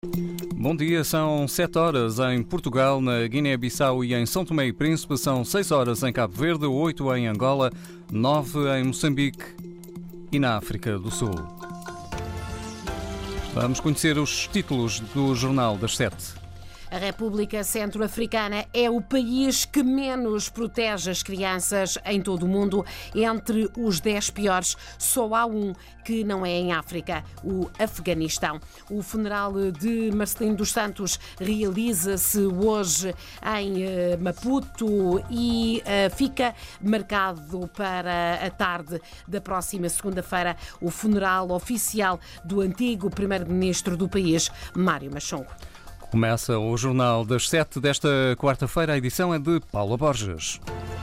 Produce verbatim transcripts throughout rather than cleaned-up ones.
Bom dia, são sete horas em Portugal, na Guiné-Bissau e em São Tomé e Príncipe, são seis horas em Cabo Verde, oito em Angola, nove em Moçambique e na África do Sul. Vamos conhecer os títulos do Jornal das Sete. A República Centro-Africana é o país que menos protege as crianças em todo o mundo. Entre os dez piores, só há um que não é em África, o Afeganistão. O funeral de Marcelino dos Santos realiza-se hoje em Maputo e fica marcado para a tarde da próxima segunda-feira o funeral oficial do antigo primeiro-ministro do país, Mário Machongo. Começa o Jornal das Sete desta quarta-feira. A edição é de Paula Borges.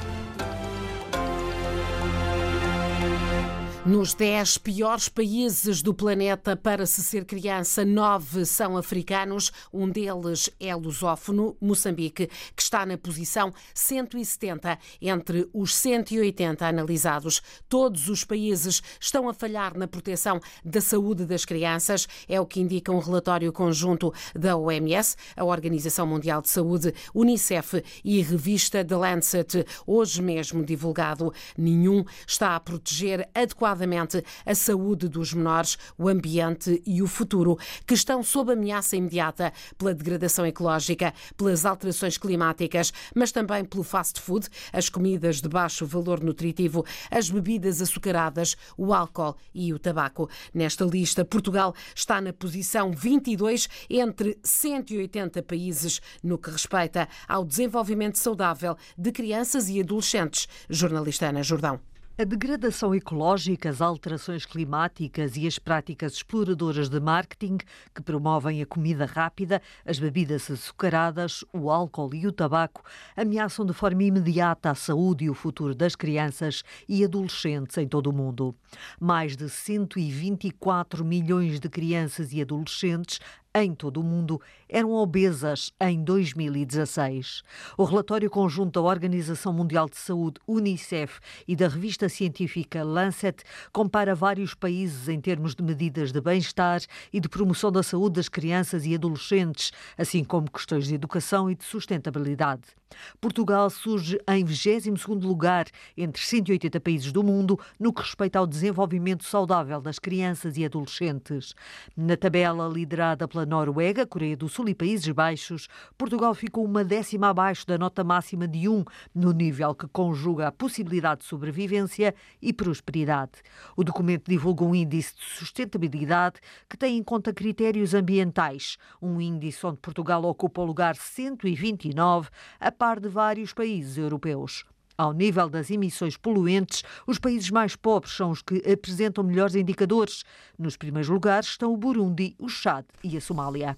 Nos dez piores países do planeta para se ser criança, nove são africanos. Um deles é lusófono, Moçambique, que está na posição cento e setenta entre os cento e oitenta analisados. Todos os países estão a falhar na proteção da saúde das crianças. É o que indica um relatório conjunto da O M S, a Organização Mundial de Saúde, Unicef e revista The Lancet, hoje mesmo divulgado. Nenhum está a proteger adequadamente a saúde dos menores, o ambiente e o futuro, que estão sob ameaça imediata pela degradação ecológica, pelas alterações climáticas, mas também pelo fast food, as comidas de baixo valor nutritivo, as bebidas açucaradas, o álcool e o tabaco. Nesta lista, Portugal está na posição vinte e dois entre cento e oitenta países no que respeita ao desenvolvimento saudável de crianças e adolescentes. Jornalista Ana Jordão. A degradação ecológica, as alterações climáticas e as práticas exploradoras de marketing que promovem a comida rápida, as bebidas açucaradas, o álcool e o tabaco ameaçam de forma imediata a saúde e o futuro das crianças e adolescentes em todo o mundo. Mais de cento e vinte e quatro milhões de crianças e adolescentes em todo o mundo eram obesas em dois mil e dezasseis. O relatório conjunto da Organização Mundial de Saúde, Unicef, e da revista científica Lancet compara vários países em termos de medidas de bem-estar e de promoção da saúde das crianças e adolescentes, assim como questões de educação e de sustentabilidade. Portugal surge em vigésimo segundo lugar entre cento e oitenta países do mundo no que respeita ao desenvolvimento saudável das crianças e adolescentes. Na tabela liderada pela Noruega, Coreia do Sul e Países Baixos, Portugal ficou uma décima abaixo da nota máxima de um, no nível que conjuga a possibilidade de sobrevivência e prosperidade. O documento divulga um índice de sustentabilidade que tem em conta critérios ambientais, um índice onde Portugal ocupa o lugar cento e vinte e nove, a par de vários países europeus. Ao nível das emissões poluentes, os países mais pobres são os que apresentam melhores indicadores. Nos primeiros lugares estão o Burundi, o Chad e a Somália.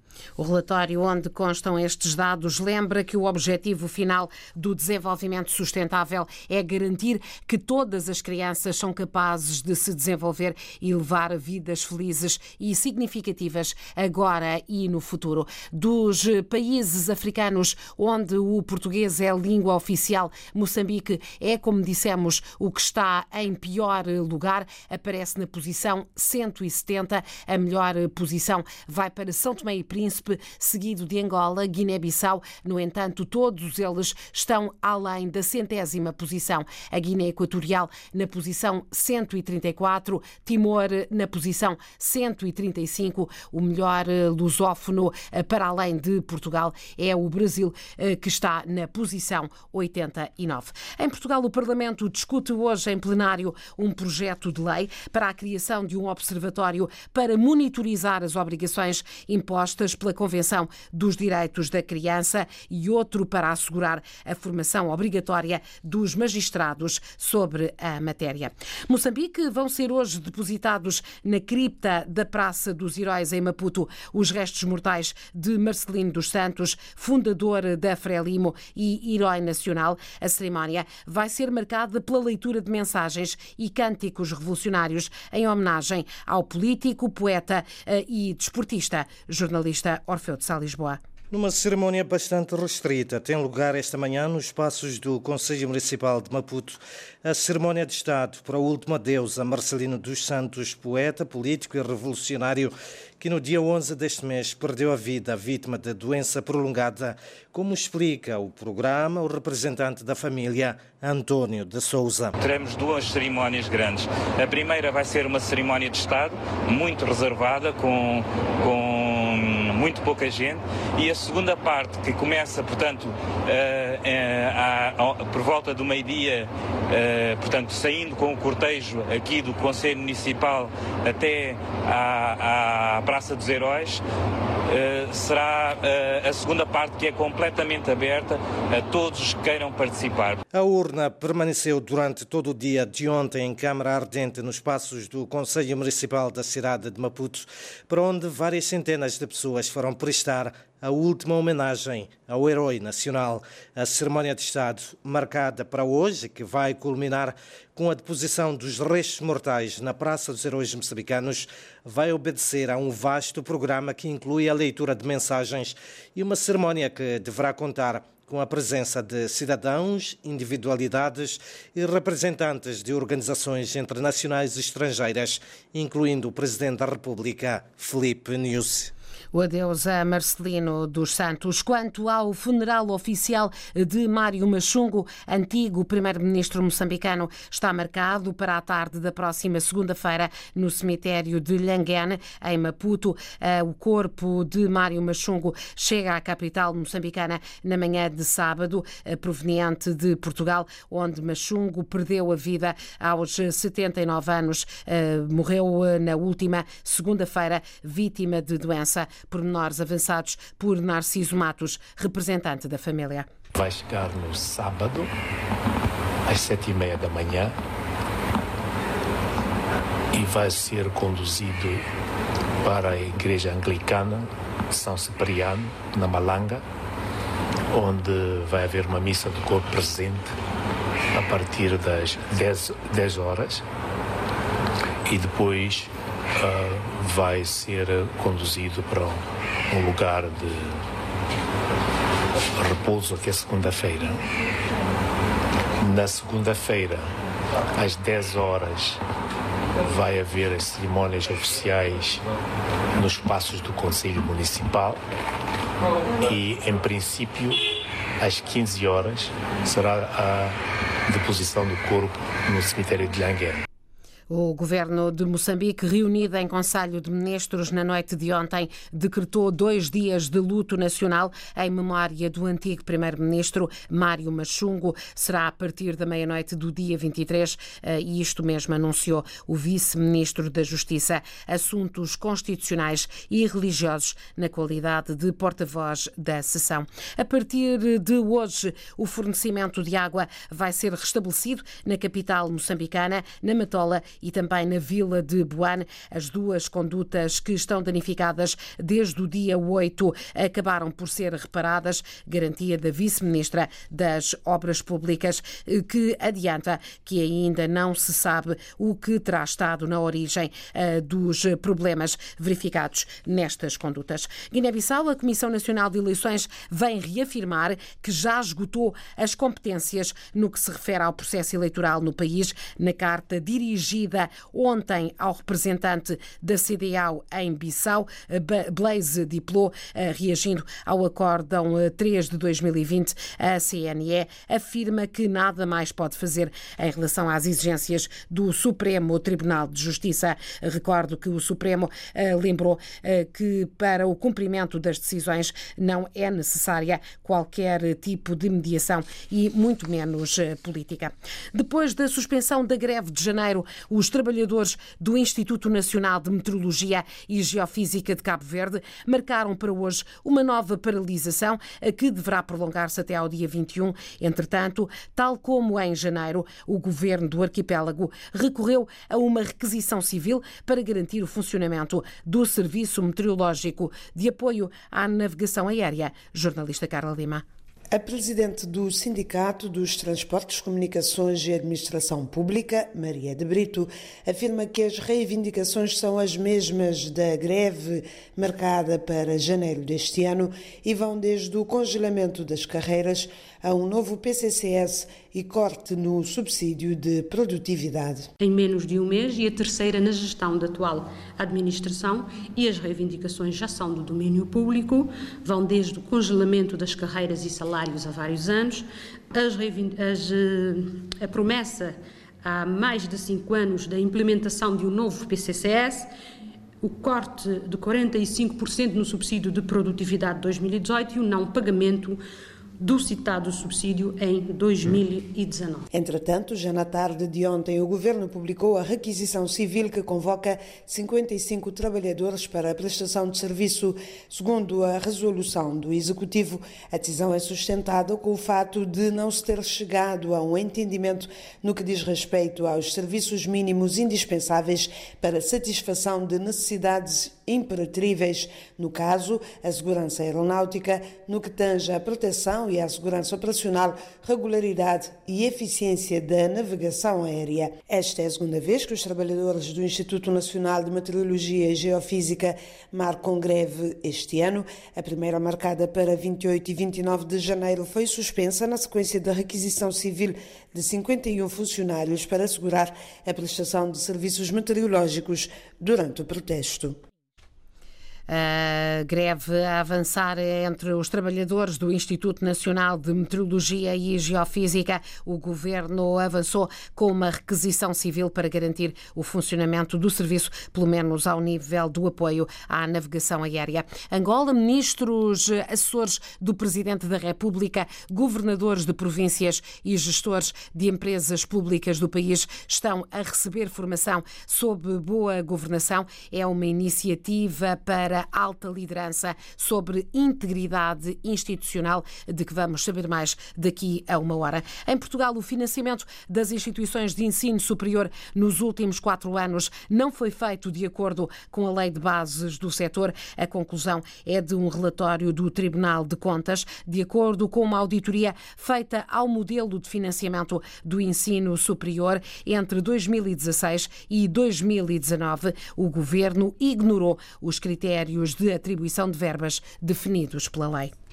O relatório onde constam estes dados lembra que o objetivo final do desenvolvimento sustentável é garantir que todas as crianças são capazes de se desenvolver e levar vidas felizes e significativas agora e no futuro. Dos países africanos onde o português é língua oficial, Moçambique é, como dissemos, o que está em pior lugar, aparece na posição cento e setenta. A melhor posição vai para São Tomé e Príncipe, seguido de Angola, Guiné-Bissau. No entanto, todos eles estão além da centésima posição. A Guiné Equatorial na posição cento e trinta e quatro, Timor na posição cento e trinta e cinco. O melhor lusófono para além de Portugal é o Brasil, que está na posição oitenta e nove. Em Portugal, o Parlamento discute hoje em plenário um projeto de lei para a criação de um observatório para monitorizar as obrigações impostas pela Convenção dos Direitos da Criança e outro para assegurar a formação obrigatória dos magistrados sobre a matéria. Moçambique vão ser hoje depositados na cripta da Praça dos Heróis em Maputo os restos mortais de Marcelino dos Santos, fundador da Frelimo e herói nacional. A cerimónia vai ser marcada pela leitura de mensagens e cânticos revolucionários em homenagem ao político, poeta e desportista, jornalista Orfeu de Sá Lisboa. Numa cerimónia bastante restrita, tem lugar esta manhã nos espaços do Conselho Municipal de Maputo a cerimónia de Estado para o último adeus a Marcelino dos Santos, poeta, político e revolucionário, que no dia onze deste mês perdeu a vida vítima de doença prolongada, como explica o programa o representante da família, António de Souza. Teremos duas cerimónias grandes. A primeira vai ser uma cerimónia de Estado, muito reservada, com, com muito pouca gente, e a segunda parte, que começa, portanto, uh, uh, uh, por volta do meio-dia, uh, portanto, saindo com o cortejo aqui do Conselho Municipal até à, à Praça dos Heróis, uh, será uh, a segunda parte, que é completamente aberta a todos os que queiram participar. A urna permaneceu durante todo o dia de ontem em Câmara Ardente, nos espaços do Conselho Municipal da cidade de Maputo, para onde várias centenas de pessoas foram prestar a última homenagem ao herói nacional. A cerimónia de Estado, marcada para hoje, que vai culminar com a deposição dos restos mortais na Praça dos Heróis Moçambicanos, vai obedecer a um vasto programa que inclui a leitura de mensagens e uma cerimónia que deverá contar com a presença de cidadãos, individualidades e representantes de organizações internacionais e estrangeiras, incluindo o Presidente da República, Filipe Nyusi. O adeus a Marcelino dos Santos. Quanto ao funeral oficial de Mário Machungo, antigo primeiro-ministro moçambicano, está marcado para a tarde da próxima segunda-feira no cemitério de Lhanguene, em Maputo. O corpo de Mário Machungo chega à capital moçambicana na manhã de sábado, proveniente de Portugal, onde Machungo perdeu a vida aos setenta e nove anos. Morreu na última segunda-feira, vítima de doença. Pormenores avançados por Narciso Matos, representante da família. Vai chegar no sábado, às sete e meia da manhã, e vai ser conduzido para a Igreja Anglicana São Cipriano, na Malanga, onde vai haver uma missa do corpo presente a partir das dez horas, e depois Uh, vai ser conduzido para um lugar de repouso, que é segunda-feira. Na segunda-feira, às dez horas, vai haver as cerimónias oficiais nos espaços do Conselho Municipal e, em princípio, às quinze horas, será a deposição do corpo no cemitério de Lhanguene. O governo de Moçambique, reunido em Conselho de Ministros na noite de ontem, decretou dois dias de luto nacional em memória do antigo primeiro-ministro Mário Machungo. Será a partir da meia-noite do dia vinte e três, e isto mesmo anunciou o vice-ministro da Justiça, Assuntos Constitucionais e Religiosos, na qualidade de porta-voz da sessão. A partir de hoje, o fornecimento de água vai ser restabelecido na capital moçambicana, na Matola e também na vila de Buane. As duas condutas que estão danificadas desde o dia oito acabaram por ser reparadas, garantia da vice-ministra das Obras Públicas, que adianta que ainda não se sabe o que terá estado na origem uh, dos problemas verificados nestas condutas. Guiné-Bissau, a Comissão Nacional de Eleições vem reafirmar que já esgotou as competências no que se refere ao processo eleitoral no país. Na carta dirigida ontem ao representante da C D A O em Bissau, Blaise Diplô, reagindo ao acórdão três de dois mil e vinte, a C N E afirma que nada mais pode fazer em relação às exigências do Supremo Tribunal de Justiça. Recordo que o Supremo uh, lembrou uh, que para o cumprimento das decisões não é necessária qualquer tipo de mediação e muito menos uh, política. Depois da suspensão da greve de janeiro, os trabalhadores do Instituto Nacional de Meteorologia e Geofísica de Cabo Verde marcaram para hoje uma nova paralisação que deverá prolongar-se até ao dia vinte e um. Entretanto, tal como em janeiro, o governo do arquipélago recorreu a uma requisição civil para garantir o funcionamento do Serviço Meteorológico de Apoio à Navegação Aérea. Jornalista Carla Lima. A presidente do Sindicato dos Transportes, Comunicações e Administração Pública, Maria de Brito, afirma que as reivindicações são as mesmas da greve marcada para janeiro deste ano e vão desde o congelamento das carreiras a um novo P C C S e corte no subsídio de produtividade. Em menos de um mês, e a terceira na gestão da atual administração, e as reivindicações já são do domínio público, vão desde o congelamento das carreiras e salários há vários anos, as, as, a promessa há mais de cinco anos da implementação de um novo P C C S, o corte de quarenta e cinco por cento no subsídio de produtividade de dois mil e dezoito e o não pagamento do citado subsídio em dois mil e dezanove. Entretanto, já na tarde de ontem, o Governo publicou a requisição civil que convoca cinquenta e cinco trabalhadores para a prestação de serviço. Segundo a resolução do Executivo, a decisão é sustentada com o fato de não se ter chegado a um entendimento no que diz respeito aos serviços mínimos indispensáveis para a satisfação de necessidades imperatríveis, no caso, a segurança aeronáutica, no que tange à proteção e à segurança operacional, regularidade e eficiência da navegação aérea. Esta é a segunda vez que os trabalhadores do Instituto Nacional de Meteorologia e Geofísica marcam greve este ano. A primeira, marcada para vinte e oito e vinte e nove de janeiro, foi suspensa na sequência da requisição civil de cinquenta e um funcionários para assegurar a prestação de serviços meteorológicos durante o protesto. A greve a avançar entre os trabalhadores do Instituto Nacional de Meteorologia e Geofísica. O Governo avançou com uma requisição civil para garantir o funcionamento do serviço, pelo menos ao nível do apoio à navegação aérea. Angola, ministros, assessores do Presidente da República, governadores de províncias e gestores de empresas públicas do país estão a receber formação sobre boa governação. É uma iniciativa para alta liderança sobre integridade institucional, de que vamos saber mais daqui a uma hora. Em Portugal, o financiamento das instituições de ensino superior nos últimos quatro anos não foi feito de acordo com a lei de bases do setor. A conclusão é de um relatório do Tribunal de Contas. De acordo com uma auditoria feita ao modelo de financiamento do ensino superior entre dois mil e dezasseis e dois mil e dezanove, o Governo ignorou os critérios de atribuição de verbas definidos pela lei.